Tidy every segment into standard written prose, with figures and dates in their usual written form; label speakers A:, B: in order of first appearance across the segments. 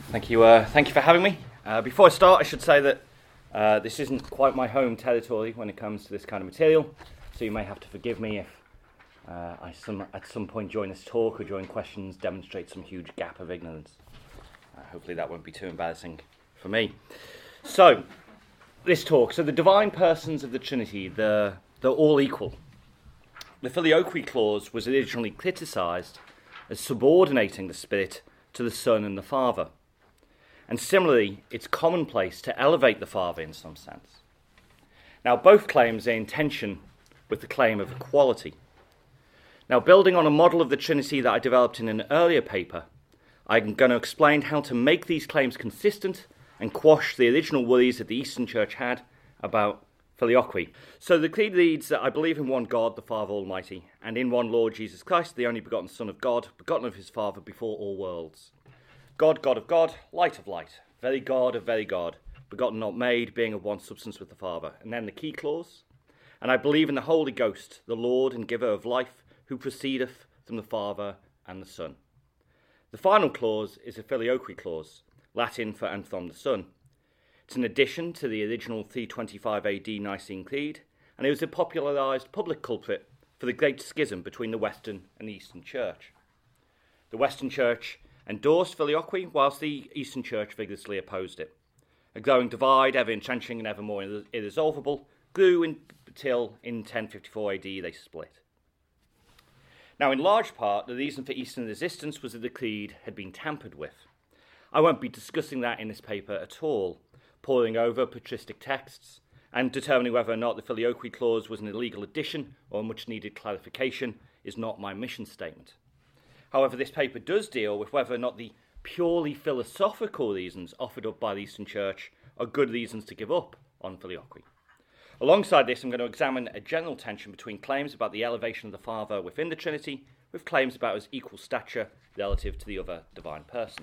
A: Thank you for having me. Before I start, I should say that this isn't quite my home territory when it comes to this kind of material, so you may have to forgive me if I at some point during this talk or during questions demonstrate some huge gap of ignorance. Hopefully that won't be too embarrassing for me. So, this talk. So the divine persons of the Trinity, they're all equal. The Filioque clause was originally criticised as subordinating the Spirit to the Son and the Father. And similarly, it's commonplace to elevate the Father in some sense. Now, both claims are in tension with the claim of equality. Now, building on a model of the Trinity that I developed in an earlier paper, I'm going to explain how to make these claims consistent and quash the original worries that the Eastern Church had about Filioque. So the Creed reads that I believe in one God, the Father Almighty, and in one Lord Jesus Christ, the only begotten Son of God, begotten of his Father before all worlds. God, God of God, light of light, very God of very God, begotten not made, being of one substance with the Father. And then the key clause, and I believe in the Holy Ghost, the Lord and giver of life, who proceedeth from the Father and the Son. The final clause is a Filioque clause, Latin for and from the Son. It's an addition to the original 325 AD Nicene Creed, and it was a popularised public culprit for the great schism between the Western and the Eastern Church. The Western Church endorsed Filioque, whilst the Eastern Church vigorously opposed it. A growing divide, ever entrenching and ever more irresolvable, grew until in 1054 AD they split. Now, in large part, the reason for Eastern resistance was that the Creed had been tampered with. I won't be discussing that in this paper at all. Poring over patristic texts and determining whether or not the Filioque clause was an illegal addition or a much-needed clarification is not my mission statement. However, this paper does deal with whether or not the purely philosophical reasons offered up by the Eastern Church are good reasons to give up on Filioque. Alongside this, I'm going to examine a general tension between claims about the elevation of the Father within the Trinity with claims about his equal stature relative to the other divine persons.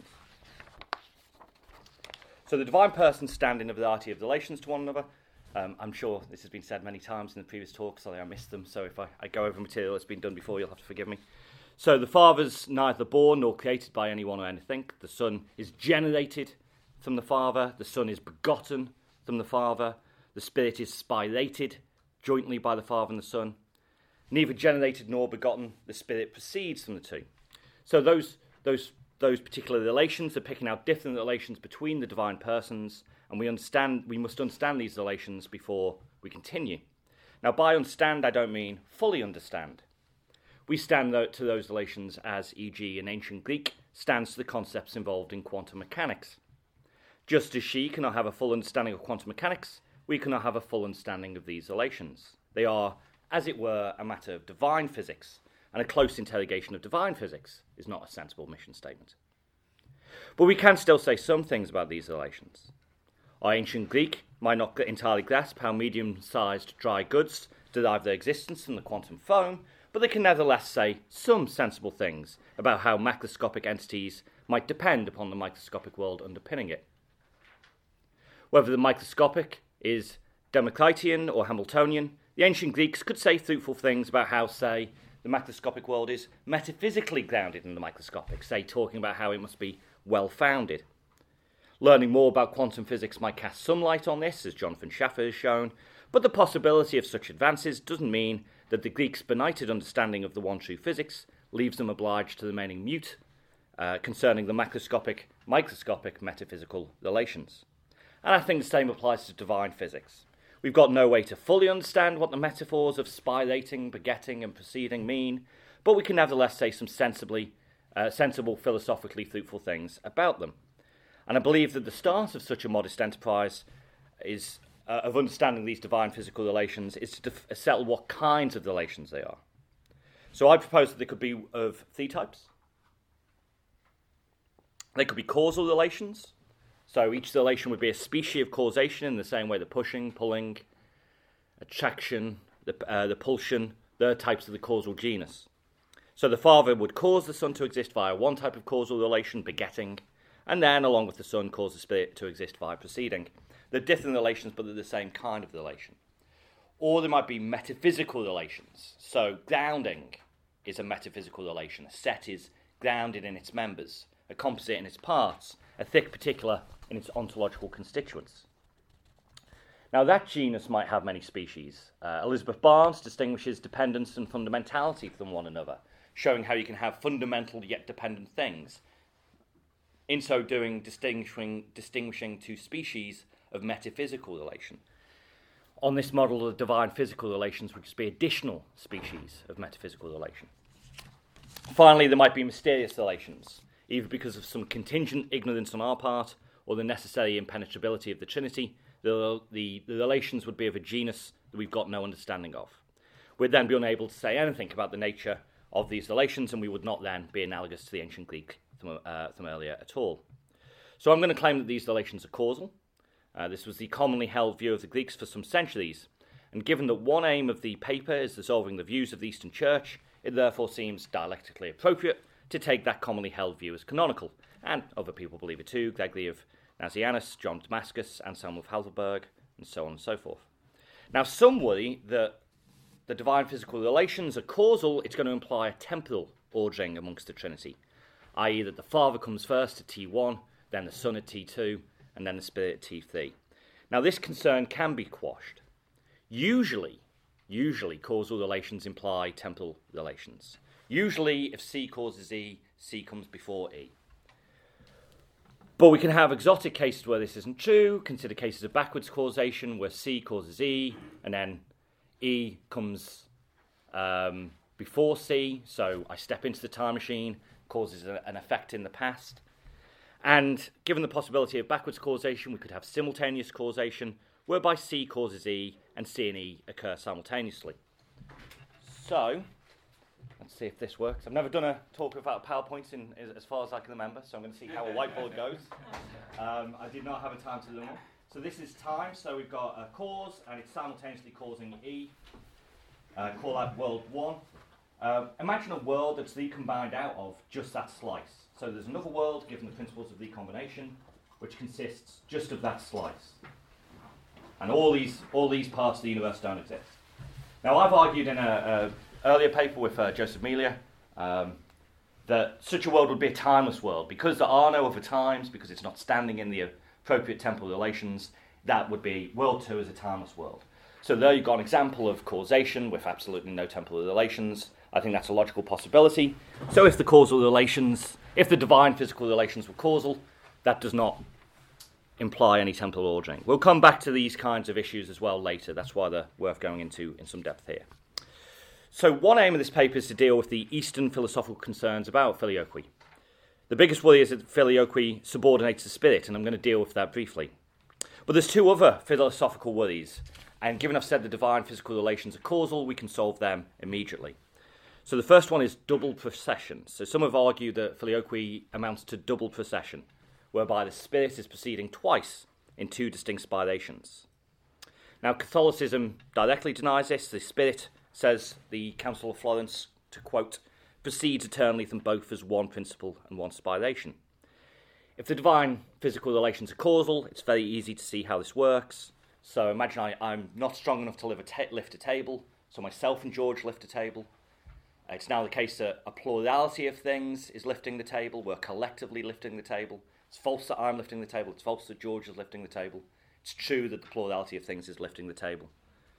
A: So the divine persons stand in a variety of relations to one another. I'm sure this has been said many times in the previous talks, so I missed them. So if I go over material that's been done before, you'll have to forgive me. So the Father's neither born nor created by anyone or anything. The Son is generated from the Father. The Son is begotten from the Father. The Spirit is spirated jointly by the Father and the Son. Neither generated nor begotten, the Spirit proceeds from the two. So those particular relations are picking out different relations between the divine persons, and we must understand these relations before we continue. Now, by understand, I don't mean fully understand. We stand to those relations as, e.g., in ancient Greek, stands to the concepts involved in quantum mechanics. Just as she cannot have a full understanding of quantum mechanics, we cannot have a full understanding of these relations. They are, as it were, a matter of divine physics, and a close interrogation of divine physics is not a sensible mission statement. But we can still say some things about these relations. Our ancient Greek might not entirely grasp how medium-sized dry goods derive their existence from the quantum foam, but they can nevertheless say some sensible things about how macroscopic entities might depend upon the microscopic world underpinning it. Whether the microscopic is Democritean or Hamiltonian, the ancient Greeks could say fruitful things about how, say, the macroscopic world is metaphysically grounded in the microscopic, say, talking about how it must be well-founded. Learning more about quantum physics might cast some light on this, as Jonathan Schaffer has shown, but the possibility of such advances doesn't mean that the Greeks' benighted understanding of the one true physics leaves them obliged to remaining mute concerning the macroscopic, microscopic metaphysical relations. And I think the same applies to divine physics. We've got no way to fully understand what the metaphors of spirating, begetting, and proceeding mean, but we can nevertheless say some sensible, philosophically fruitful things about them. And I believe that the start of such a modest enterprise is of understanding these divine physical relations is to settle what kinds of relations they are. So I propose that they could be of three types. They could be causal relations. So each relation would be a species of causation in the same way the pushing, pulling, attraction, the pulsion, they're types of the causal genus. So the Father would cause the Son to exist via one type of causal relation, begetting, and then, along with the Son, cause the Spirit to exist via proceeding. They're different relations, but they're the same kind of relation. Or there might be metaphysical relations. So grounding is a metaphysical relation. A set is grounded in its members, a composite in its parts, a thick particular in its ontological constituents. Now, that genus might have many species. Elizabeth Barnes distinguishes dependence and fundamentality from one another, showing how you can have fundamental yet dependent things. In so doing, distinguishing two species of metaphysical relation. On this model, the divine physical relations would just be additional species of metaphysical relation. Finally, there might be mysterious relations, either because of some contingent ignorance on our part or the necessary impenetrability of the Trinity. The relations would be of a genus that we've got no understanding of. We'd then be unable to say anything about the nature of these relations, and we would not then be analogous to the ancient Greek from earlier at all. So I'm going to claim that these relations are causal. This was the commonly held view of the Greeks for some centuries, and given that one aim of the paper is resolving the views of the Eastern Church, it therefore seems dialectically appropriate to take that commonly held view as canonical, and other people believe it too, Gregory of Nazianzus, John of Damascus, Anselm of Heidelberg, and so on and so forth. Now, some worry that the divine physical relations are causal. It's going to imply a temporal ordering amongst the Trinity, i.e. that the Father comes first at T1, then the Son at T2, and then the Spirit at T3. Now, this concern can be quashed. Usually causal relations imply temporal relations. Usually, if C causes E, C comes before E. But we can have exotic cases where this isn't true. Consider cases of backwards causation where C causes E, and then E comes before C. So I step into the time machine, causes an effect in the past. And given the possibility of backwards causation, we could have simultaneous causation, whereby C causes E, and C and E occur simultaneously. So, let's see if this works. I've never done a talk without PowerPoint as far as I can remember, so I'm going to see how a whiteboard goes. I did not have a time to learn. So this is time, so we've got a cause, and it's simultaneously causing E. Call that world 1. Imagine a world that's recombined out of just that slice. So there's another world, given the principles of recombination, which consists just of that slice. And all these parts of the universe don't exist. Now, I've argued in an earlier paper with Joseph Melia that such a world would be a timeless world. Because there are no other times, because it's not standing in the appropriate temporal relations, that would be world 2 as a timeless world. So there you've got an example of causation with absolutely no temporal relations. I think that's a logical possibility. So if the divine physical relations were causal, that does not imply any temporal ordering. We'll come back to these kinds of issues as well later. That's why they're worth going into in some depth here. So one aim of this paper is to deal with the Eastern philosophical concerns about filioque. The biggest worry is that filioque subordinates the spirit, and I'm going to deal with that briefly. But there's two other philosophical worries, and given I've said the divine physical relations are causal, we can solve them immediately. So the first one is double procession. So some have argued that filioque amounts to double procession, whereby the spirit is proceeding twice in two distinct spirations. Now, Catholicism directly denies this. The spirit, says the Council of Florence, to quote, proceeds eternally from both as one principle and one spiration. If the divine physical relations are causal, it's very easy to see how this works. So imagine I'm not strong enough to lift a table, so myself and George lift a table. It's now the case that a plurality of things is lifting the table. We're collectively lifting the table. It's false that I'm lifting the table. It's false that George is lifting the table. It's true that the plurality of things is lifting the table.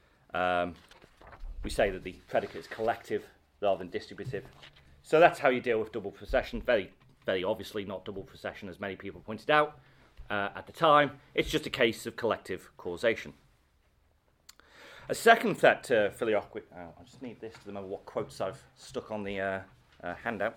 A: We say that the predicate is collective rather than distributive. So that's how you deal with double procession. Very, very obviously not double procession, as many people pointed out at the time. It's just a case of collective causation. A second threat to filioque, I just need this to remember what quotes I've stuck on the handout,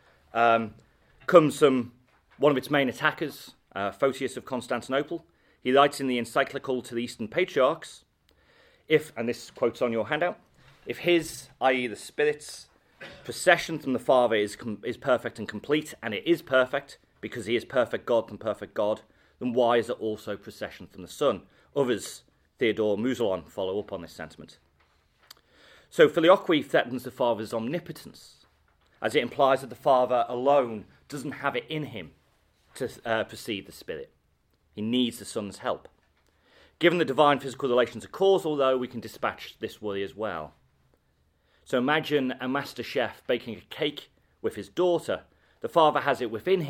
A: comes from one of its main attackers, Photius of Constantinople. He writes in the encyclical to the Eastern Patriarchs, if, and this quote's on your handout, if his, i.e. the Spirit's, procession from the Father is perfect and complete, and it is perfect because he is perfect God and perfect God, then why is it also procession from the Son? Others, Theodore Mouzellon, follow up on this sentiment. So filioque threatens the Father's omnipotence, as it implies that the Father alone doesn't have it in him to precede the Spirit. He needs the Son's help. Given the divine physical relations are causal, though, we can dispatch this worry as well. So imagine a master chef baking a cake with his daughter. The Father has it within him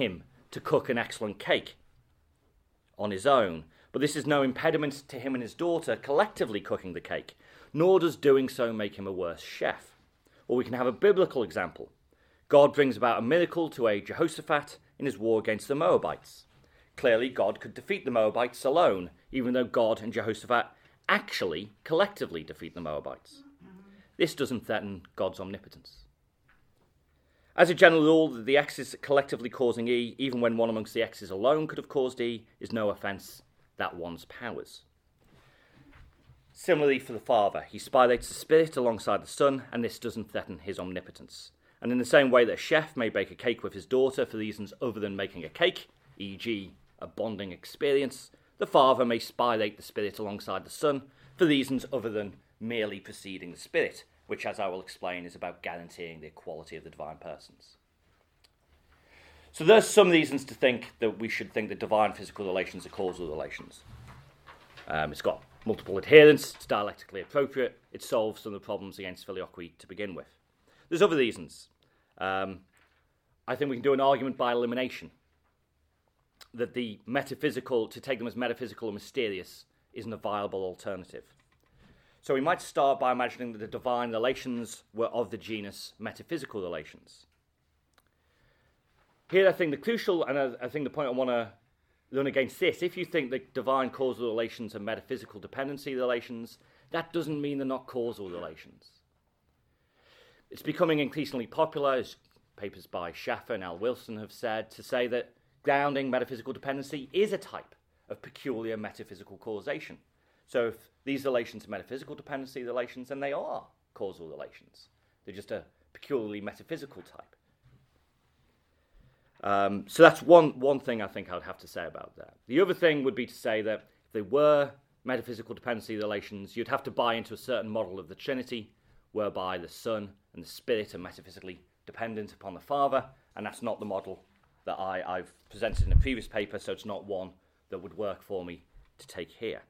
A: to cook an excellent cake on his own, but this is no impediment to him and his daughter collectively cooking the cake, nor does doing so make him a worse chef. Or we can have a biblical example. God brings about a miracle to aid Jehoshaphat in his war against the Moabites. Clearly, God could defeat the Moabites alone, even though God and Jehoshaphat actually collectively defeat the Moabites. This doesn't threaten God's omnipotence. As a general rule, the X's collectively causing E, even when one amongst the X's alone could have caused E, is no offence that one's powers. Similarly for the Father, he spirates the Spirit alongside the Son, and this doesn't threaten his omnipotence. And in the same way that a chef may bake a cake with his daughter for reasons other than making a cake, e.g. a bonding experience, the Father may spirate the Spirit alongside the Son for reasons other than merely preceding the Spirit, which, as I will explain, is about guaranteeing the equality of the divine persons. So there's some reasons to think that we should think that divine physical relations are causal relations. It's got multiple adherents, it's dialectically appropriate, it solves some of the problems against filioque to begin with. There's other reasons. I think we can do an argument by elimination that the metaphysical, to take them as metaphysical or mysterious, isn't a viable alternative. So we might start by imagining that the divine relations were of the genus metaphysical relations. Here I think the crucial, and I think the point I want to run against this, if you think that divine causal relations are metaphysical dependency relations, that doesn't mean they're not causal relations. It's becoming increasingly popular, as papers by Schaffer and Al Wilson have said, to say that grounding metaphysical dependency is a type of peculiar metaphysical causation. So if these relations are metaphysical dependency relations, then they are causal relations. They're just a peculiarly metaphysical type. So that's one thing I think I'd have to say about that. The other thing would be to say that if they were metaphysical dependency relations, you'd have to buy into a certain model of the Trinity, whereby the Son and the Spirit are metaphysically dependent upon the Father, and that's not the model that I've presented in a previous paper, so it's not one that would work for me to take here.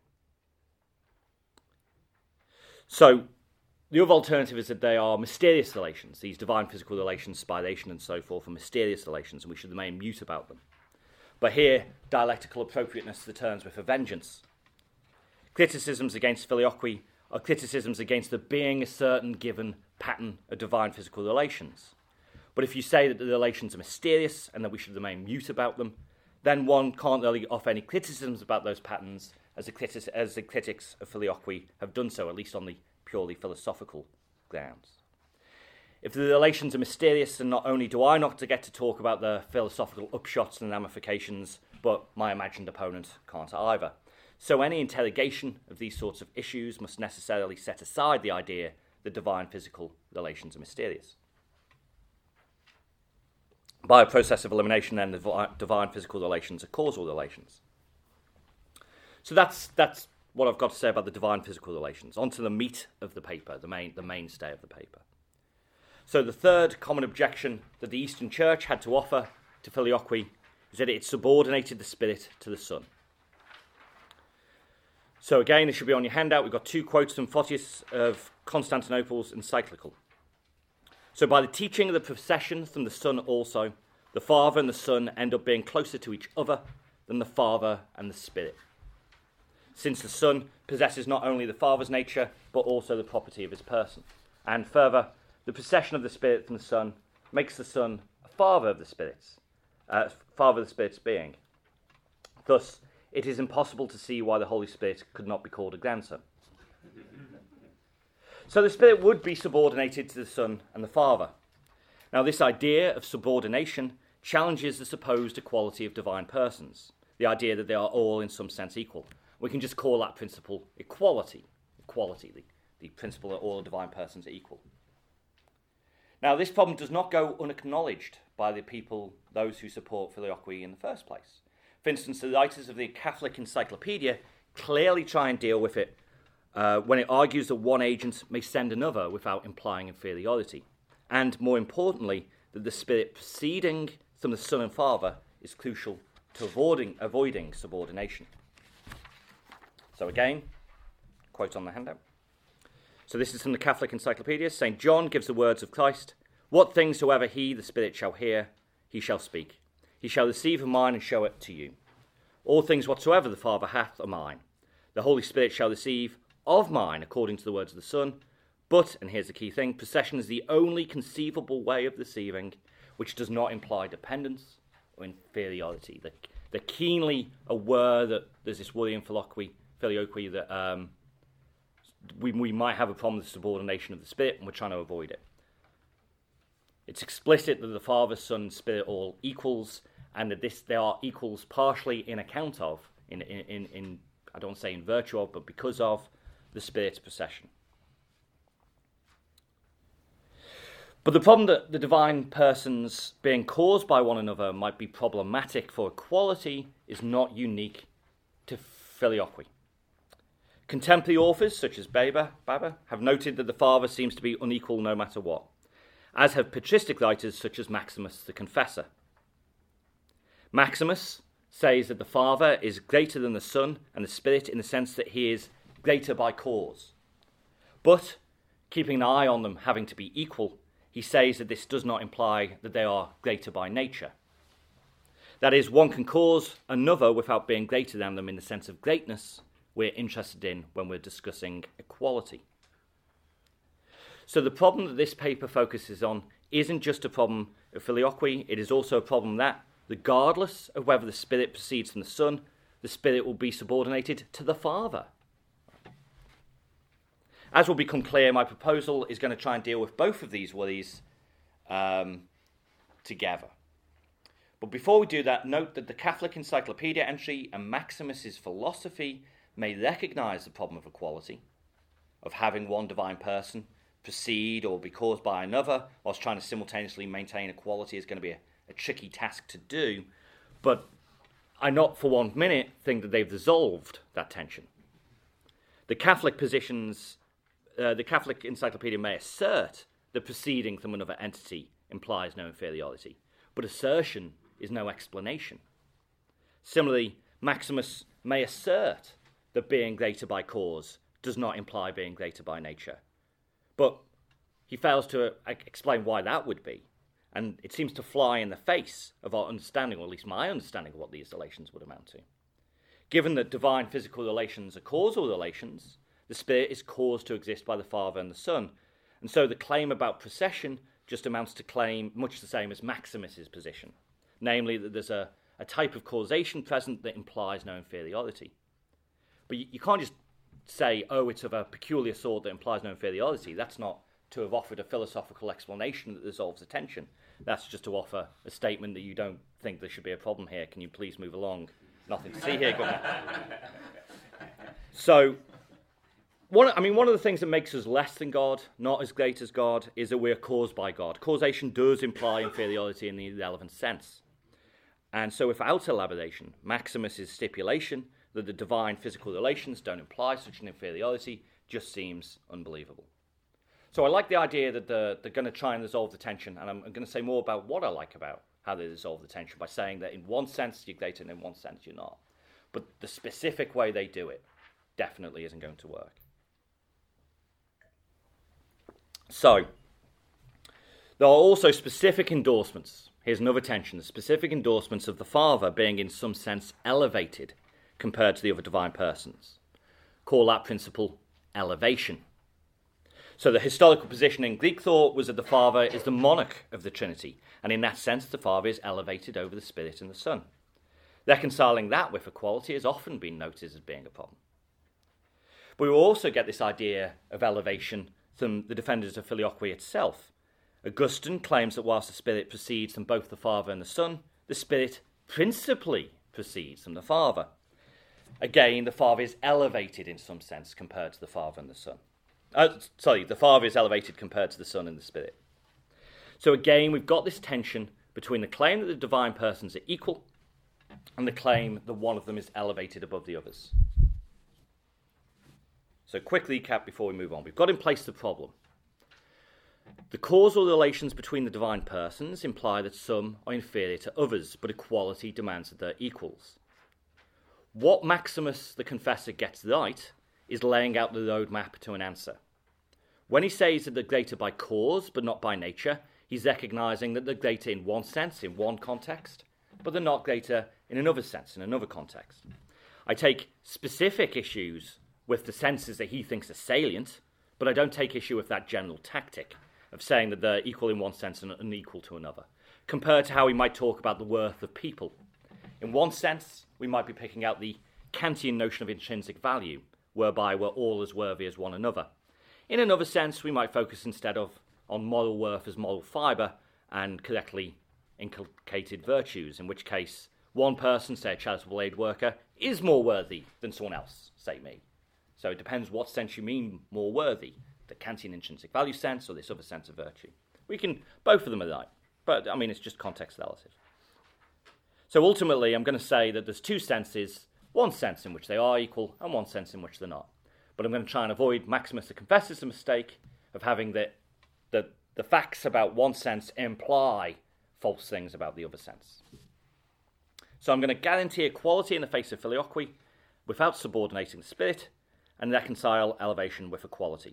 A: So the other alternative is that they are mysterious relations. These divine physical relations, spiration and so forth, are mysterious relations, and we should remain mute about them. But here, dialectical appropriateness returns with a vengeance. Criticisms against filioque are criticisms against there being a certain given pattern of divine physical relations. But if you say that the relations are mysterious and that we should remain mute about them, then one can't really offer any criticisms about those patterns as the critics of filioque have done so, at least on the purely philosophical grounds. If the relations are mysterious, then not only do I not get to talk about the philosophical upshots and ramifications, but my imagined opponent can't either. So any interrogation of these sorts of issues must necessarily set aside the idea that divine physical relations are mysterious. By a process of elimination, then, the divine physical relations are causal relations. So that's what I've got to say about the divine physical relations. On to the meat of the paper, the mainstay of the paper. So the third common objection that the Eastern Church had to offer to filioque is that it subordinated the Spirit to the Son. So again, this should be on your handout. We've got two quotes from Photius of Constantinople's encyclical. So by the teaching of the procession from the Son also, the Father and the Son end up being closer to each other than the Father and the Spirit, since the Son possesses not only the Father's nature, but also the property of his person. And further, the procession of the Spirit from the Son makes the Son a father of the Spirit's being. Thus, it is impossible to see why the Holy Spirit could not be called a grandson. So the Spirit would be subordinated to the Son and the Father. Now, this idea of subordination challenges the supposed equality of divine persons, the idea that they are all in some sense equal. We can just call that principle equality, the principle that all divine persons are equal. Now, this problem does not go unacknowledged by the people, those who support filioque in the first place. For instance, the writers of the Catholic Encyclopedia clearly try and deal with it when it argues that one agent may send another without implying inferiority, and more importantly, that the Spirit proceeding from the Son and Father is crucial to avoiding subordination. So again, quote on the handout. So this is from the Catholic Encyclopedia. St. John gives the words of Christ, "What things soever he, the Spirit, shall hear, he shall speak. He shall receive of mine and show it to you. All things whatsoever the Father hath are mine. The Holy Spirit shall receive of mine, according to the words of the Son. But, and here's the key thing, procession is the only conceivable way of receiving which does not imply dependence or inferiority. They're keenly aware that there's this worry in filioque that we might have a problem with the subordination of the Spirit, and we're trying to avoid it. It's explicit that the Father, Son, and Spirit are all equals, and that they are equals partially in account of, in I don't want to say in virtue of, but because of the Spirit's procession. But the problem that the divine persons being caused by one another might be problematic for equality is not unique to filioque. Contemporary authors, such as Baber, have noted that the Father seems to be unequal no matter what, as have patristic writers such as Maximus the Confessor. Maximus says that the Father is greater than the Son and the Spirit in the sense that he is greater by cause. But, keeping an eye on them having to be equal, he says that this does not imply that they are greater by nature. That is, one can cause another without being greater than them in the sense of greatness we're interested in when we're discussing equality. So the problem that this paper focuses on isn't just a problem of filioque, it is also a problem that, regardless of whether the Spirit proceeds from the Son, the Spirit will be subordinated to the Father. As will become clear, my proposal is going to try and deal with both of these worries together. But before we do that, note that the Catholic Encyclopedia entry and Maximus's philosophy may recognise the problem of equality, of having one divine person proceed or be caused by another, whilst trying to simultaneously maintain equality is going to be a tricky task to do. But I not for 1 minute think that they've resolved that tension. The Catholic Encyclopedia may assert that proceeding from another entity implies no inferiority, but assertion is no explanation. Similarly, Maximus may assert that being greater by cause does not imply being greater by nature, but he fails to explain why that would be, and it seems to fly in the face of our understanding, or at least my understanding of what these relations would amount to. Given that divine physical relations are causal relations, the Spirit is caused to exist by the Father and the Son, and so the claim about procession just amounts to claim much the same as Maximus's position, namely that there's a type of causation present that implies no inferiority. But you can't just say, oh, it's of a peculiar sort that implies no inferiority. That's not to have offered a philosophical explanation that resolves the tension. That's just to offer a statement that you don't think there should be a problem here. Can you please move along? Nothing to see here, Governor. So, one of the things that makes us less than God, not as great as God, is that we're caused by God. Causation does imply inferiority in the relevant sense. And so without elaboration, Maximus's stipulation that the divine physical relations don't imply such an inferiority just seems unbelievable. So I like the idea that they're going to try and resolve the tension, and I'm going to say more about what I like about how they resolve the tension by saying that in one sense you're greater and in one sense you're not. But the specific way they do it definitely isn't going to work. So, there are also specific endorsements. Here's another tension. The specific endorsements of the Father being in some sense elevated compared to the other divine persons. Call that principle elevation. So the historical position in Greek thought was that the Father is the monarch of the Trinity, and in that sense the Father is elevated over the Spirit and the Son. Reconciling that with equality has often been noted as being a problem. But we also get this idea of elevation from the defenders of filioque itself. Augustine claims that whilst the Spirit proceeds from both the Father and the Son, the Spirit principally proceeds from the Father. Again, the Father is elevated in some sense compared to the Father and the Son. The Father is elevated compared to the Son and the Spirit. So again, we've got this tension between the claim that the divine persons are equal and the claim that one of them is elevated above the others. So quick recap before we move on. We've got in place the problem. The causal relations between the divine persons imply that some are inferior to others, but equality demands that they're equals. What Maximus the Confessor gets right is laying out the roadmap to an answer. When he says that they're greater by cause, but not by nature, he's recognising that they're greater in one sense, in one context, but they're not data in another sense, in another context. I take specific issues with the senses that he thinks are salient, but I don't take issue with that general tactic of saying that they're equal in one sense and unequal to another, compared to how we might talk about the worth of people. In one sense, we might be picking out the Kantian notion of intrinsic value, whereby we're all as worthy as one another. In another sense, we might focus instead on moral worth as moral fibre and correctly inculcated virtues, in which case one person, say a charitable aid worker, is more worthy than someone else, say me. So it depends what sense you mean more worthy, the Kantian intrinsic value sense or this other sense of virtue. Both of them are right, but I mean it's just context relative. So ultimately I'm going to say that there's two senses, one sense in which they are equal and one sense in which they're not. But I'm going to try and avoid Maximus the Confessor's mistake of having the facts about one sense imply false things about the other sense. So I'm going to guarantee equality in the face of filioque without subordinating the spirit, and reconcile elevation with equality.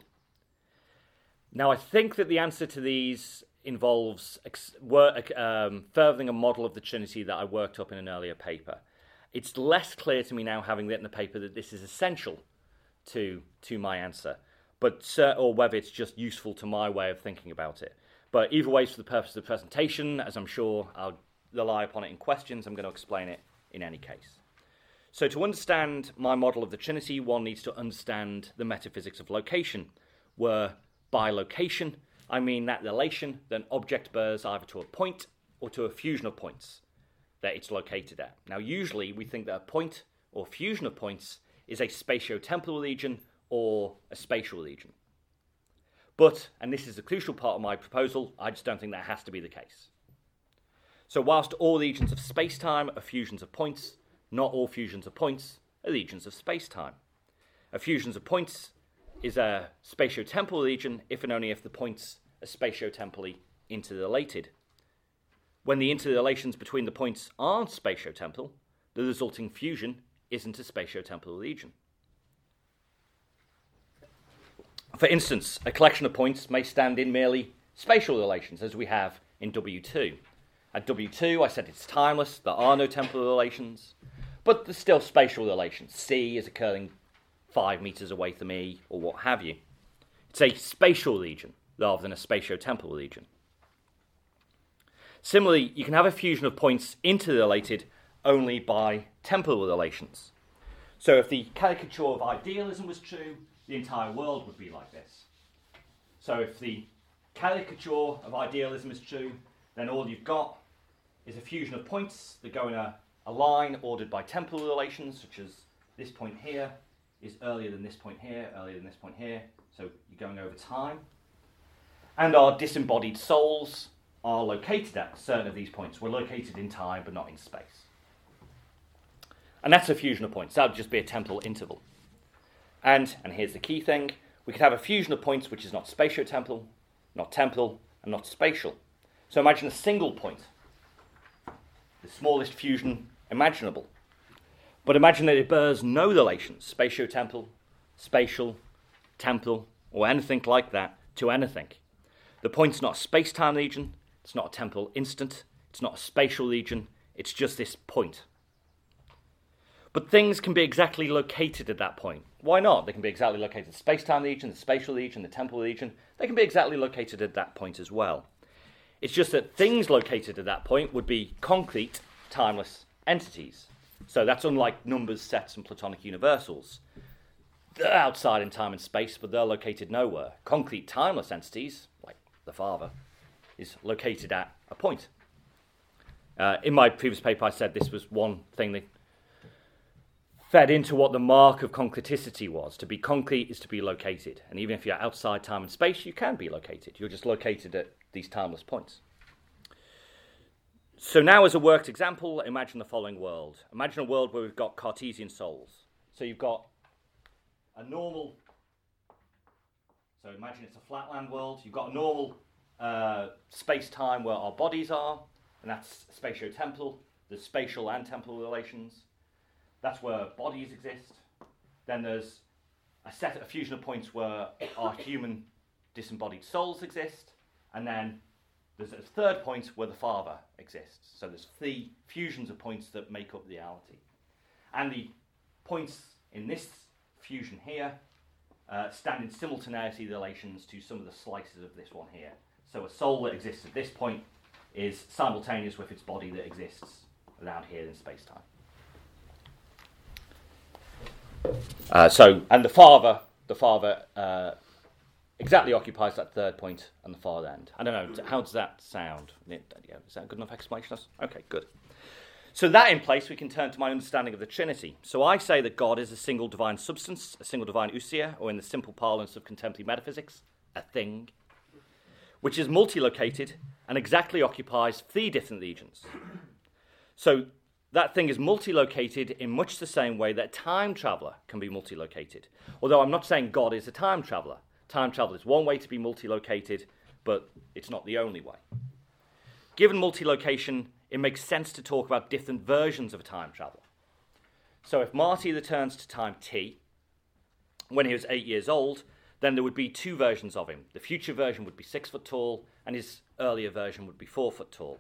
A: Now, I think that the answer to these involves furthering a model of the Trinity that I worked up in an earlier paper. It's less clear to me now, having written the paper, that this is essential to my answer, or whether it's just useful to my way of thinking about it. But either way, for the purpose of the presentation, as I'm sure I'll rely upon it in questions, I'm going to explain it in any case. So to understand my model of the Trinity, one needs to understand the metaphysics of location, where by location, I mean that relation that an object bears either to a point or to a fusion of points that it's located at. Now, usually we think that a point or fusion of points is a spatio-temporal region or a spatial region. But, and this is the crucial part of my proposal, I just don't think that has to be the case. So whilst all regions of space-time are fusions of points, not all fusions of points are regions of space-time. A fusions of points is a spatio-temporal region if and only if the points are spatio-temporally interrelated. When the interrelations between the points aren't spatio-temporal, the resulting fusion isn't a spatio-temporal region. For instance, a collection of points may stand in merely spatial relations, as we have in W2. At W2, I said it's timeless, there are no temporal relations, but there's still spatial relations. C is occurring 5 meters away from E, or what have you. It's a spatial region rather than a spatio-temporal region. Similarly, you can have a fusion of points interrelated only by temporal relations. So if the caricature of idealism was true, the entire world would be like this. So if the caricature of idealism is true, then all you've got is a fusion of points that go in a line ordered by temporal relations, such as this point here is earlier than this point here, earlier than this point here, so you're going over time. And our disembodied souls are located at certain of these points. We're located in time, but not in space. And that's a fusion of points. That would just be a temporal interval. And here's the key thing, we could have a fusion of points which is not spatio-temporal, not temporal, and not spatial. So imagine a single point, the smallest fusion imaginable. But imagine that it bears no relations, spatio-temporal, spatial, temporal, or anything like that, to anything. The point's not a space-time region, it's not a temporal instant, it's not a spatial region, it's just this point. But things can be exactly located at that point. Why not? They can be exactly located in the space-time region, the spatial region, the temporal region. They can be exactly located at that point as well. It's just that things located at that point would be concrete, timeless entities. So that's unlike numbers, sets, and Platonic universals. They're outside in time and space, but they're located nowhere. Concrete, timeless entities, like the Father, is located at a point. In my previous paper, I said this was one thing that fed into what the mark of concreticity was. To be concrete is to be located. And even if you're outside time and space, you can be located. You're just located at these timeless points. So now, as a worked example, imagine the following world. Imagine a world where we've got Cartesian souls. So you've got a normal, so imagine it's a flatland world. You've got a normal space-time where our bodies are, and that's spatio-temporal. There's spatial and temporal relations. That's where bodies exist. Then there's a fusion of points where our human disembodied souls exist, and then there's a third point where the Father exists. So there's 3 fusions of points that make up reality. And the points in this fusion here stand in simultaneity relations to some of the slices of this one here. So a soul that exists at this point is simultaneous with its body that exists around here in space-time. And the Father exactly occupies that third point and the far end. I don't know, how does that sound? Is that a good enough explanation? Okay, good. So that in place, we can turn to my understanding of the Trinity. So I say that God is a single divine substance, a single divine ousia, or in the simple parlance of contemporary metaphysics, a thing, which is multi-located and exactly occupies 3 different regions. So that thing is multi-located in much the same way that a time traveller can be multi-located. Although I'm not saying God is a time traveller. Time travel is one way to be multi-located, but it's not the only way. Given multi-location, it makes sense to talk about different versions of a time traveller. So if Marty returns to time t, when he was 8 years old, then there would be 2 versions of him. The future version would be 6 foot tall, and his earlier version would be 4 foot tall.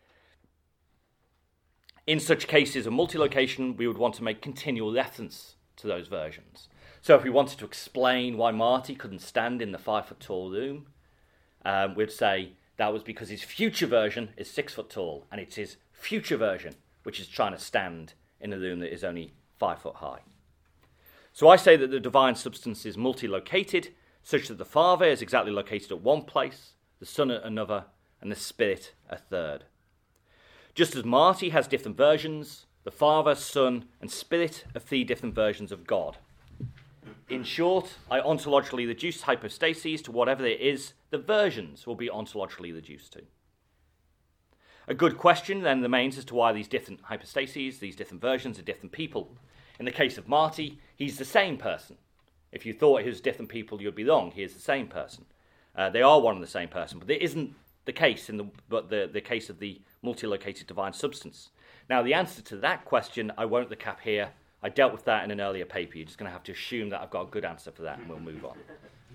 A: In such cases of multi-location, we would want to make continual reference to those versions. So if we wanted to explain why Marty couldn't stand in the 5 foot tall room, we'd say that was because his future version is 6 foot tall, and it's his future version which is trying to stand in a room that is only 5 foot high. So I say that the divine substance is multi-located, such that the Father is exactly located at one place, the Son at another, and the Spirit a third. Just as Marty has different versions, the Father, Son, and Spirit are 3 different versions of God. In short, I ontologically reduce hypostases to whatever it is the versions will be ontologically reduced to. A good question then remains as to why these different hypostases, these different versions, are different people. In the case of Marty, he's the same person. If you thought he was different people, you'd be wrong. He is the same person. They are one and the same person, but it isn't the case in the case of the multi-located divine substance. Now, the answer to that question, I won't recap here. I dealt with that in an earlier paper. You're just going to have to assume that I've got a good answer for that, and we'll move on.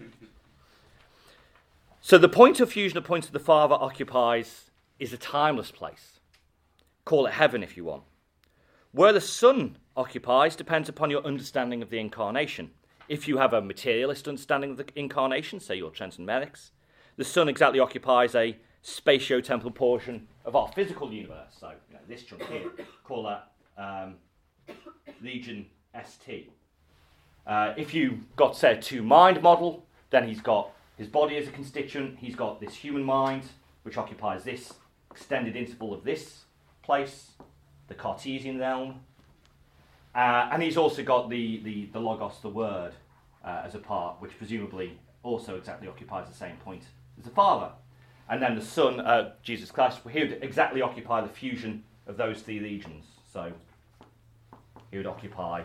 A: So the point of fusion of points of the Father occupies is a timeless place. Call it heaven if you want. Where the Son occupies depends upon your understanding of the incarnation. If you have a materialist understanding of the incarnation, say your Trenton Merricks, the Son exactly occupies a spatio-temporal portion of our physical universe. So this chunk here, call that region ST. If you got, say, a 2-mind model, then he's got his body as a constituent, he's got this human mind, which occupies this extended interval of this place, the Cartesian realm, and he's also got the logos, the word, as a part, which presumably also exactly occupies the same point as the Father. And then the Son, Jesus Christ, he would exactly occupy the fusion of those 3 regions. So he would occupy,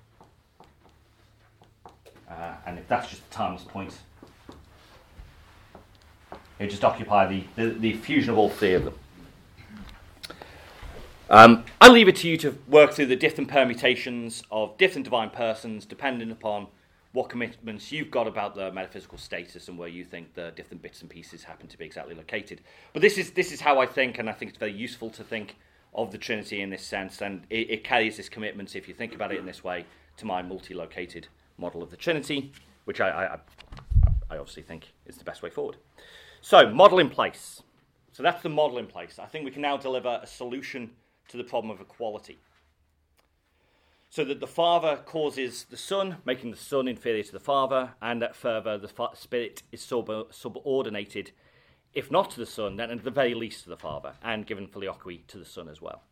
A: and if that's just the timeless point, he would just occupy the fusion of all 3 of them. I'll leave it to you to work through the different permutations of different divine persons, depending upon what commitments you've got about the metaphysical status and where you think the different bits and pieces happen to be exactly located. But this is how I think, and I think it's very useful to think of the Trinity in this sense, and it carries this commitment, if you think about it in this way, to my multi-located model of the Trinity, which I obviously think is the best way forward. So, model in place. So that's the model in place. I think we can now deliver a solution to the problem of equality. So that the Father causes the Son, making the Son inferior to the Father, and that further the Spirit is subordinated, if not to the Son, then at the very least to the Father, and given filioque to the Son as well.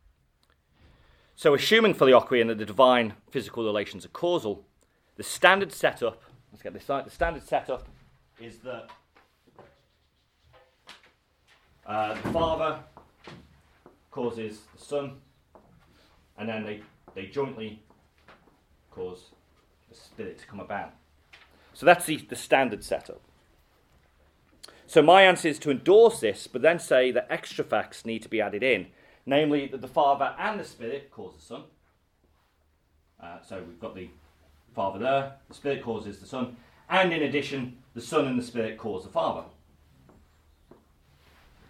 A: So assuming filioque and that the divine physical relations are causal, the standard setup, let's get this right, the standard setup is that the Father causes the Son, and then they jointly cause the Spirit to come about. So that's the standard setup. So my answer is to endorse this, but then say that extra facts need to be added in, namely that the Father and the Spirit cause the Son. So we've got the Father there, the Spirit causes the Son, and in addition, the Son and the Spirit cause the Father.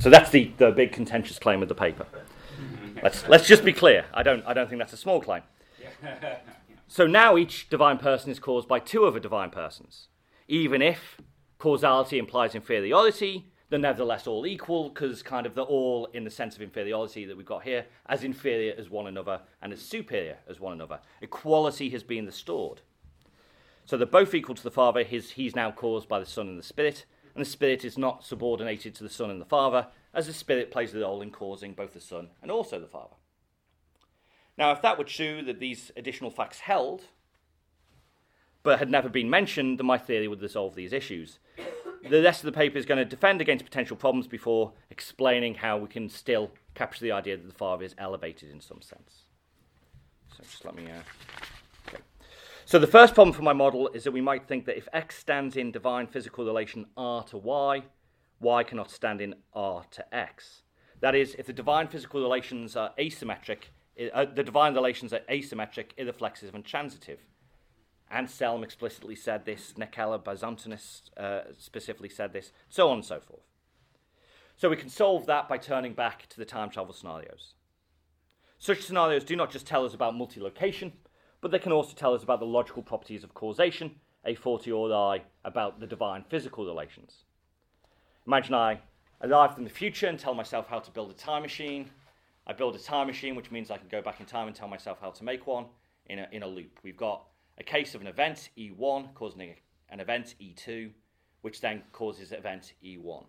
A: So that's the big contentious claim of the paper. Let's just be clear. I don't think that's a small claim. So now each divine person is caused by two other divine persons. Even if causality implies inferiority, they're nevertheless all equal, because kind of they're all, in the sense of inferiority that we've got here, as inferior as one another and as superior as one another. Equality has been restored. So they're both equal to the Father. He's now caused by the Son and the Spirit, and the Spirit is not subordinated to the Son and the Father, as the Spirit plays a role in causing both the Son and also the Father. Now, if that were true, that these additional facts held, but had never been mentioned, then my theory would resolve these issues. The rest of the paper is going to defend against potential problems before explaining how we can still capture the idea that the Father is elevated in some sense. So just let me... Okay. So the first problem for my model is that we might think that if X stands in divine physical relation R to Y, Y cannot stand in R to X. That is, if the divine physical relations are asymmetric, the divine relations are asymmetric, irreflexive, and transitive. Anselm explicitly said this, Necella Byzantinus specifically said this, so on and so forth. So we can solve that by turning back to the time travel scenarios. Such scenarios do not just tell us about multi-location, but they can also tell us about the logical properties of causation, a fortiori about the divine physical relations. Imagine I arrive from the future and tell myself how to build a time machine. I build a time machine, which means I can go back in time and tell myself how to make one in a loop. We've got a case of an event, E1, causing an event, E2, which then causes event, E1.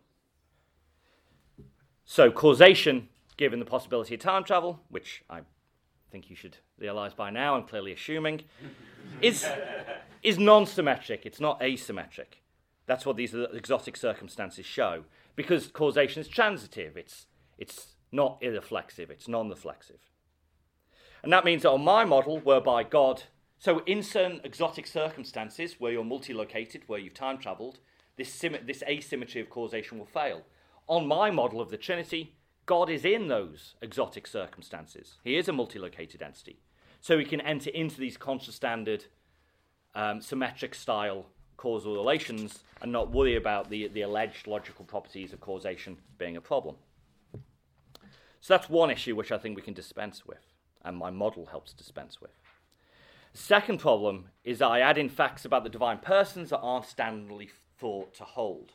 A: So causation, given the possibility of time travel, which I think you should realise by now, I'm clearly assuming, is non-symmetric. It's not asymmetric. That's what these exotic circumstances show. Because causation is transitive, it's not irreflexive, it's non-reflexive. And that means that on my model, whereby God... So in certain exotic circumstances, where you're multi-located, where you've time-travelled, this asymmetry of causation will fail. On my model of the Trinity, God is in those exotic circumstances. He is a multi-located entity. So we can enter into these constant-standard, symmetric-style causal relations and not worry about the alleged logical properties of causation being a problem. So that's one issue which I think we can dispense with, and my model helps dispense with. The second problem is that I add in facts about the divine persons that aren't standardly thought to hold.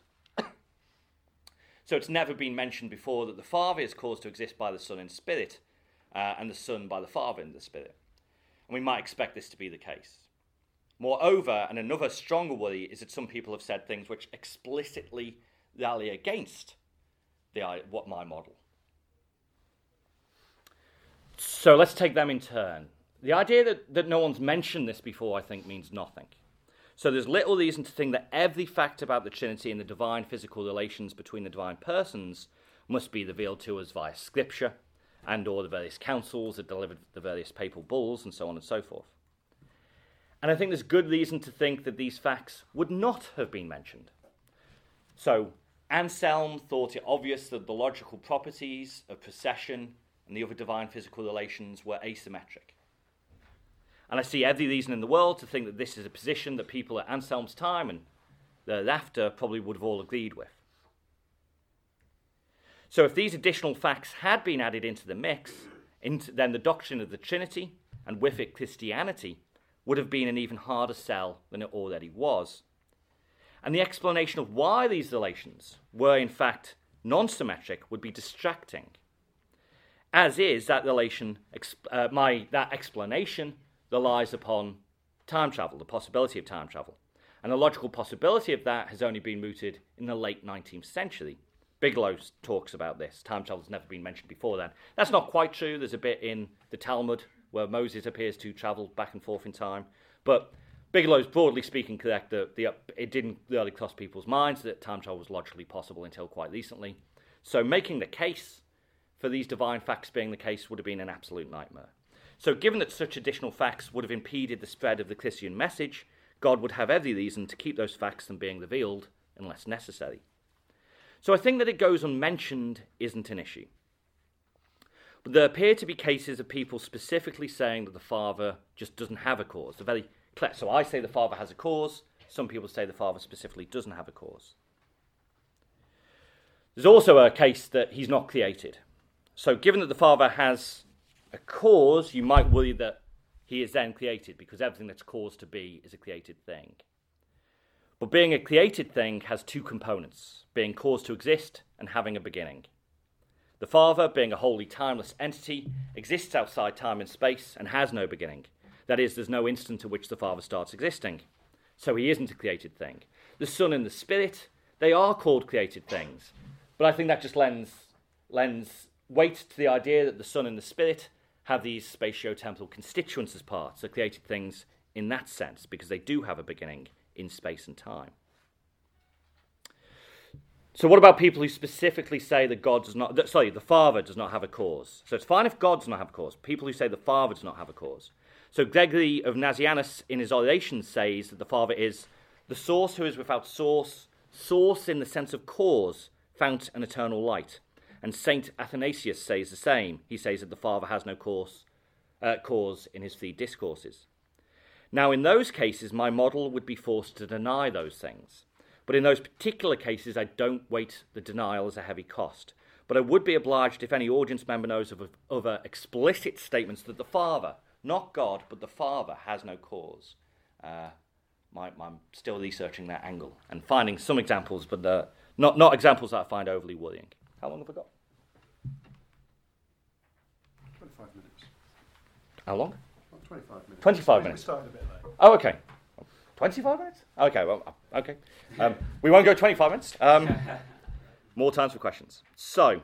A: So it's never been mentioned before that the Father is caused to exist by the Son in Spirit, and the Son by the Father in the Spirit. And we might expect this to be the case. Moreover, and another stronger worry, is that some people have said things which explicitly rally against what my model. So let's take them in turn. The idea that no one's mentioned this before, I think, means nothing. So there's little reason to think that every fact about the Trinity and the divine physical relations between the divine persons must be revealed to us via Scripture and or the various councils that delivered the various papal bulls and so on and so forth. And I think there's good reason to think that these facts would not have been mentioned. So Anselm thought it obvious that the logical properties of procession and the other divine physical relations were asymmetric. And I see every reason in the world to think that this is a position that people at Anselm's time and thereafter probably would have all agreed with. So if these additional facts had been added into the mix, then the doctrine of the Trinity, and with it Christianity, would have been an even harder sell than it already was. And the explanation of why these relations were in fact non-symmetric would be distracting, as is that relation, that explanation relies upon time travel, the possibility of time travel. And the logical possibility of that has only been mooted in the late 19th century. Bigelow talks about this. Time travel has never been mentioned before then. That's not quite true. There's a bit in the Talmud where Moses appears to travel back and forth in time. But Bigelow's broadly speaking correct that it didn't really cross people's minds that time travel was logically possible until quite recently. So making the case for these divine facts being the case would have been an absolute nightmare. So given that such additional facts would have impeded the spread of the Christian message, God would have every reason to keep those facts from being revealed unless necessary. So I think that it goes unmentioned isn't an issue. But there appear to be cases of people specifically saying that the Father just doesn't have a cause. They're very clear. So I say the Father has a cause. Some people say the Father specifically doesn't have a cause. There's also a case that he's not created. So given that the Father has a cause, you might worry that he is then created, because everything that's caused to be is a created thing. But being a created thing has two components, being caused to exist and having a beginning. The Father, being a wholly timeless entity, exists outside time and space and has no beginning. That is, there's no instant at which the Father starts existing. So he isn't a created thing. The Son and the Spirit, they are called created things. But I think that just lends weight to the idea that the Son and the Spirit have these spatio-temporal constituents as parts, so created things in that sense, because they do have a beginning in space and time. So what about people who specifically say that the Father does not have a cause? So it's fine if God does not have a cause. People who say the Father does not have a cause. So Gregory of Nazianzus in his Orations says that the Father is the source who is without source, source in the sense of cause, fount and eternal light. And Saint Athanasius says the same. He says that the Father has no cause in his three discourses. Now, in those cases, my model would be forced to deny those things. But in those particular cases, I don't weight the denial as a heavy cost. But I would be obliged if any audience member knows of other explicit statements that the Father, not God, but the Father has no cause. I'm still researching that angle and finding some examples, but not examples that I find overly worrying. How long have I got?
B: 25 minutes.
A: How long?
B: 25 minutes.
A: 25 minutes.
B: We started a bit late.
A: Oh, okay. 25 minutes? Okay, well, okay. We won't go 25 minutes. More time for questions. So,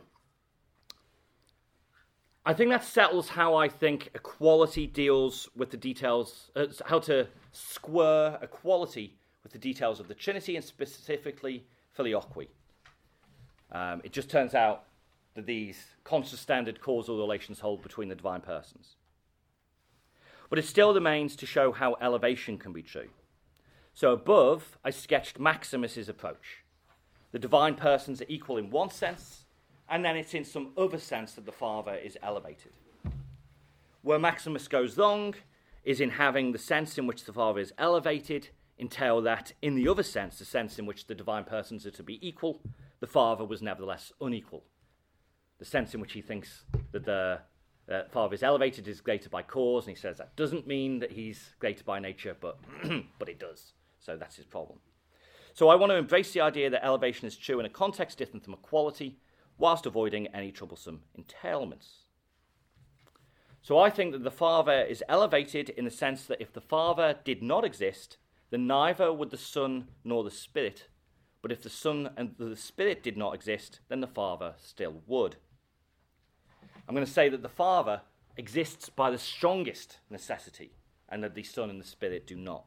A: I think that settles how I think equality deals with the details, how to square equality with the details of the Trinity and specifically filioque. It just turns out that these constant causal relations hold between the divine persons. But it still remains to show how elevation can be true. So above, I sketched Maximus's approach. The divine persons are equal in one sense, and then it's in some other sense that the Father is elevated. Where Maximus goes wrong is in having the sense in which the Father is elevated entail that, in the other sense, the sense in which the divine persons are to be equal, the Father was nevertheless unequal. The sense in which he thinks that the Father is elevated is greater by cause, and he says that doesn't mean that he's greater by nature, but it does. So that's his problem. So I want to embrace the idea that elevation is true in a context different from equality, whilst avoiding any troublesome entailments. So I think that the Father is elevated in the sense that if the Father did not exist, then neither would the Son nor the Spirit. But if the Son and the Spirit did not exist, then the Father still would. I'm going to say that the Father exists by the strongest necessity, and that the Son and the Spirit do not.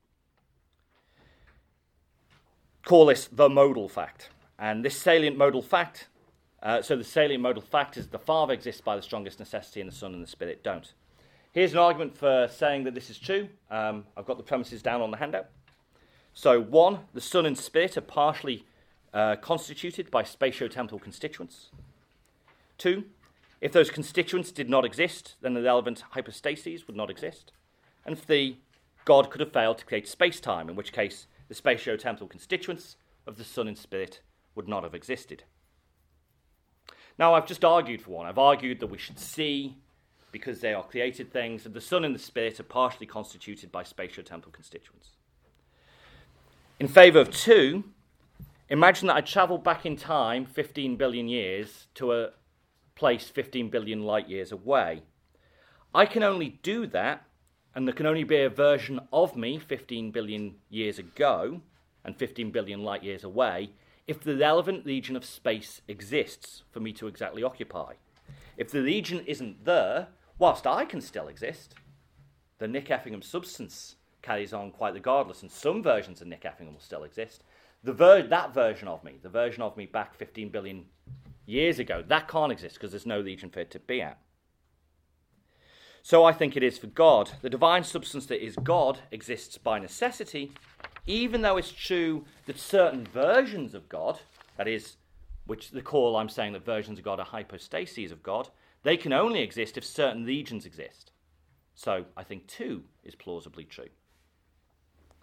A: Call this the modal fact. And this salient modal fact, so the salient modal fact is the Father exists by the strongest necessity and the Son and the Spirit don't. Here's an argument for saying that this is true. I've got the premises down on the handout. So 1, the Son and Spirit are partially constituted by spatio-temporal constituents. 2, if those constituents did not exist, then the relevant hypostases would not exist. And 3, God could have failed to create space-time, in which case the spatio-temporal constituents of the Son and Spirit would not have existed. Now, I've just argued for one. I've argued that we should see, because they are created things, that the Son and the Spirit are partially constituted by spatio-temporal constituents. In favour of 2, imagine that I travel back in time 15 billion years to a place 15 billion light years away. I can only do that, and there can only be a version of me 15 billion years ago and 15 billion light years away if the relevant region of space exists for me to exactly occupy. If the region isn't there, whilst I can still exist, the Nick Effingham substance carries on quite regardless, and some versions of Nick Effingham will still exist. That version of me, the version of me back 15 billion years ago, that can't exist because there's no region for it to be at. So I think it is for God. The divine substance that is God exists by necessity, even though it's true that certain versions of God, that is, which the call I'm saying that versions of God are hypostases of God, they can only exist if certain regions exist. So I think 2 is plausibly true.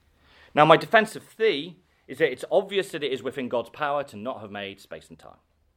A: Now my defense of 3 is that it's obvious that it is within God's power to not have made space and time.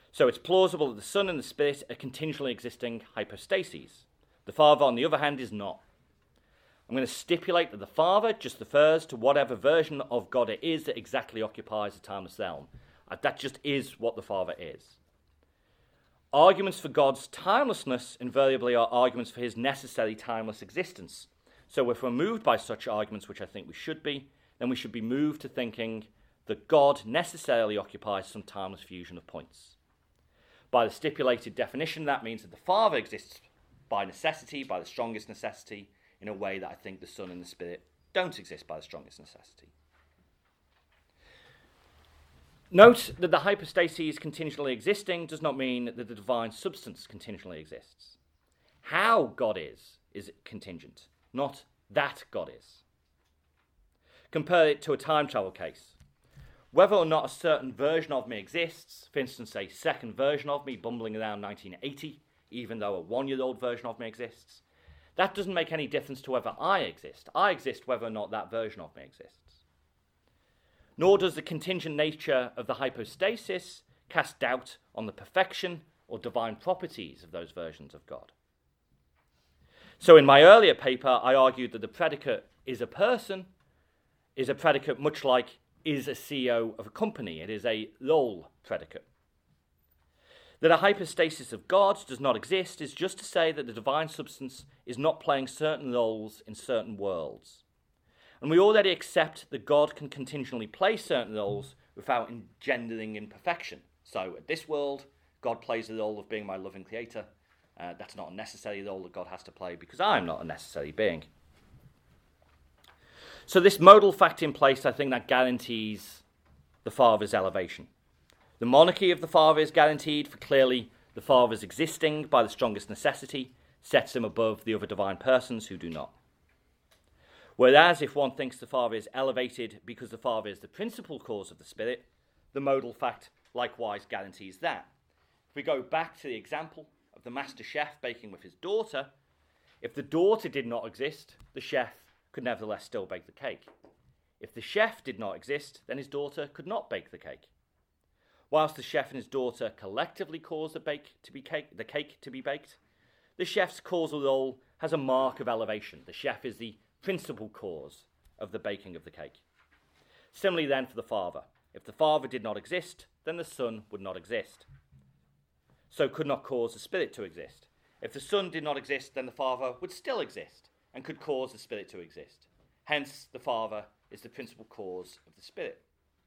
A: So it's plausible that the Son and the Spirit are contingently existing hypostases. The Father, on the other hand, is not. I'm going to stipulate that the Father just refers to whatever version of God it is that exactly occupies the timeless realm. That just is what the Father is. Arguments for God's timelessness invariably are arguments for his necessary timeless existence. So if we're moved by such arguments, which I think we should be, then we should be moved to thinking that God necessarily occupies some timeless fusion of points. By the stipulated definition, that means that the Father exists by necessity, by the strongest necessity, in a way that I think the Son and the Spirit don't exist by the strongest necessity. Note that the hypostases contingently existing does not mean that the divine substance contingently exists. How God is contingent, not that God is. Compare it to a time travel case. Whether or not a certain version of me exists, for instance, a second version of me bumbling around 1980, even though a one-year-old version of me exists, that doesn't make any difference to whether I exist. I exist whether or not that version of me exists. Nor does the contingent nature of the hypostasis cast doubt on the perfection or divine properties of those versions of God. So in my earlier paper, I argued that the predicate is a person is a predicate much like is a CEO of a company. It is a role predicate. That a hypostasis of God does not exist is just to say that the divine substance is not playing certain roles in certain worlds. And we already accept that God can contingently play certain roles without engendering imperfection. So at this world, God plays the role of being my loving creator. That's not a necessary role that God has to play because I'm not a necessary being. So this modal fact in place, I think that guarantees the Father's elevation. The monarchy of the Father is guaranteed, for clearly the Father's existing by the strongest necessity sets him above the other divine persons who do not. Whereas if one thinks the Father is elevated because the Father is the principal cause of the Spirit, the modal fact likewise guarantees that. If we go back to the example of the master chef baking with his daughter, if the daughter did not exist, the chef could nevertheless still bake the cake. If the chef did not exist, then his daughter could not bake the cake. Whilst the chef and his daughter collectively cause the cake to be baked, the chef's causal role has a mark of elevation. The chef is the principal cause of the baking of the cake. Similarly then for the Father. If the Father did not exist, then the Son would not exist. So could not cause the Spirit to exist. If the Son did not exist, then the Father would still exist and could cause the Spirit to exist. Hence, the Father is the principal cause of the Spirit.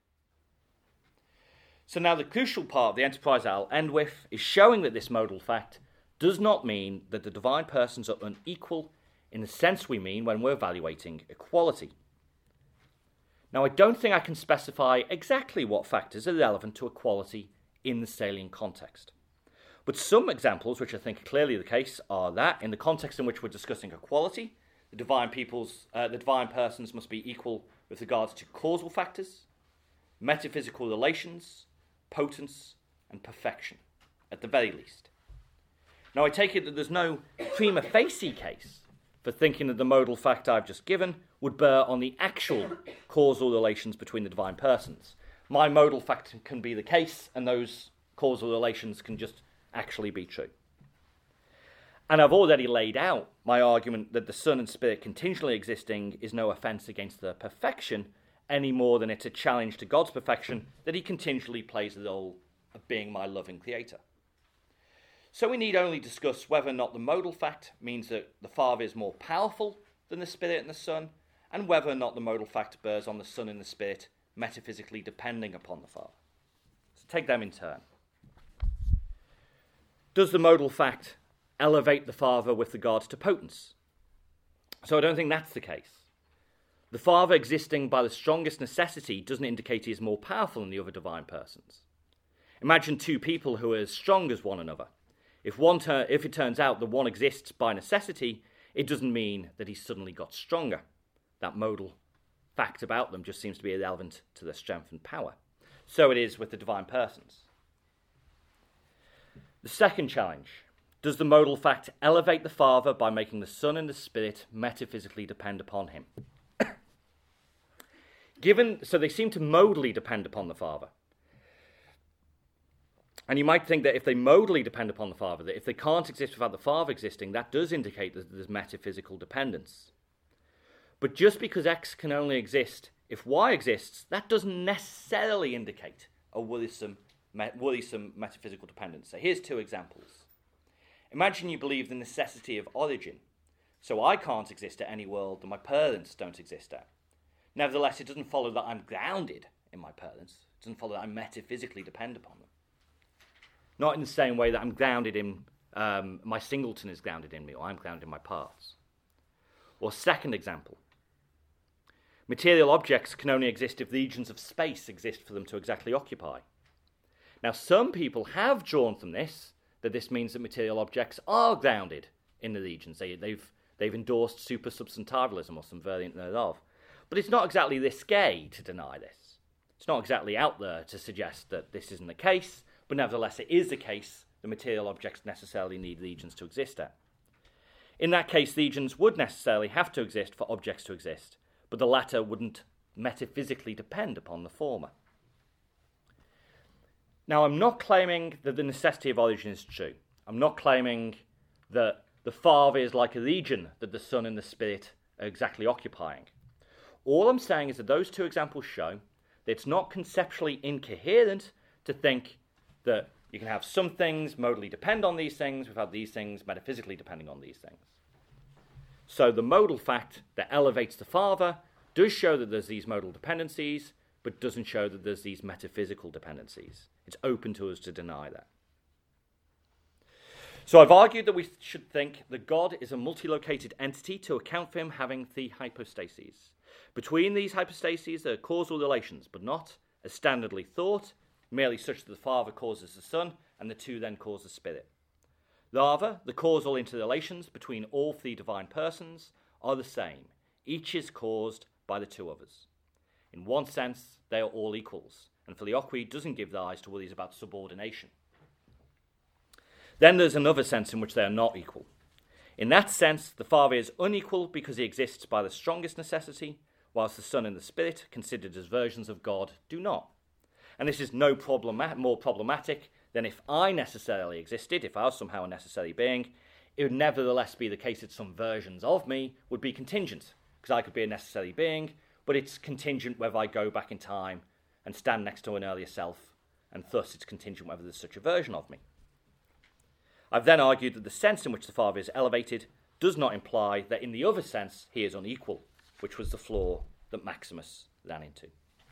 A: So now the crucial part of the enterprise I'll end with is showing that this modal fact does not mean that the divine persons are unequal in the sense we mean when we're evaluating equality. Now, I don't think I can specify exactly what factors are relevant to equality in the salient context. But some examples, which I think are clearly the case, are that in the context in which we're discussing equality, the divine persons must be equal with regards to causal factors, metaphysical relations, potence, and perfection, at the very least. Now, I take it that there's no prima facie case for thinking that the modal fact I've just given would bear on the actual causal relations between the divine persons. My modal fact can be the case, and those causal relations can just actually be true. And I've already laid out my argument that the Son and Spirit contingently existing is no offence against their perfection, any more than it's a challenge to God's perfection that he contingently plays the role of being my loving creator. So we need only discuss whether or not the modal fact means that the Father is more powerful than the Spirit and the Son, and whether or not the modal fact bears on the Son and the Spirit metaphysically depending upon the Father. So take them in turn. Does the modal fact elevate the Father with regard to potence? So I don't think that's the case. The Father existing by the strongest necessity doesn't indicate he is more powerful than the other divine persons. Imagine two people who are as strong as one another. If it turns out that one exists by necessity, it doesn't mean that he suddenly got stronger. That modal fact about them just seems to be irrelevant to their strength and power. So it is with the divine persons. The second challenge: does the modal fact elevate the Father by making the Son and the Spirit metaphysically depend upon him? So they seem to modally depend upon the Father. And you might think that if they modally depend upon the Father, that if they can't exist without the Father existing, that does indicate that there's metaphysical dependence. But just because X can only exist if Y exists, that doesn't necessarily indicate a worrisome metaphysical dependence. So here's two examples. Imagine you believe the necessity of origin. So I can't exist at any world that my parents don't exist at. Nevertheless, it doesn't follow that I'm grounded in my parents. It doesn't follow that I metaphysically depend upon them. Not in the same way that I'm grounded in, my singleton is grounded in me, or I'm grounded in my parts. Or second example. Material objects can only exist if the regions of space exist for them to exactly occupy. Now, some people have drawn from this that this means that material objects are grounded in the regions. They've endorsed supersubstantialism or some variant thereof. But it's not exactly risque to deny this. It's not exactly out there to suggest that this isn't the case, but nevertheless it is the case that material objects necessarily need regions to exist at. In that case, regions would necessarily have to exist for objects to exist, but the latter wouldn't metaphysically depend upon the former. Now, I'm not claiming that the necessity of origin is true. I'm not claiming that the Father is like a region that the Son and the Spirit are exactly occupying. All I'm saying is that those two examples show that it's not conceptually incoherent to think that you can have some things modally depend on these things without these things metaphysically depending on these things. So the modal fact that elevates the Father does show that there's these modal dependencies, but doesn't show that there's these metaphysical dependencies. It's open to us to deny that. So I've argued that we should think that God is a multi-located entity to account for him having the hypostases. Between these hypostases there are causal relations, but not, as standardly thought, merely such that the Father causes the Son and the two then cause the Spirit. Rather, the causal interrelations between all three divine persons are the same. Each is caused by the two others. In one sense, they are all equals, and filioque doesn't give rise to worries about subordination. Then there's another sense in which they are not equal. In that sense, the Father is unequal because he exists by the strongest necessity, whilst the Son and the Spirit, considered as versions of God, do not. And this is no more problematic than if I necessarily existed, if I was somehow a necessary being. It would nevertheless be the case that some versions of me would be contingent, because I could be a necessary being, but it's contingent whether I go back in time and stand next to an earlier self, and thus it's contingent whether there's such a version of me. I've then argued that the sense in which the Father is elevated does not imply that in the other sense he is unequal, which was the flaw that Maximus ran into.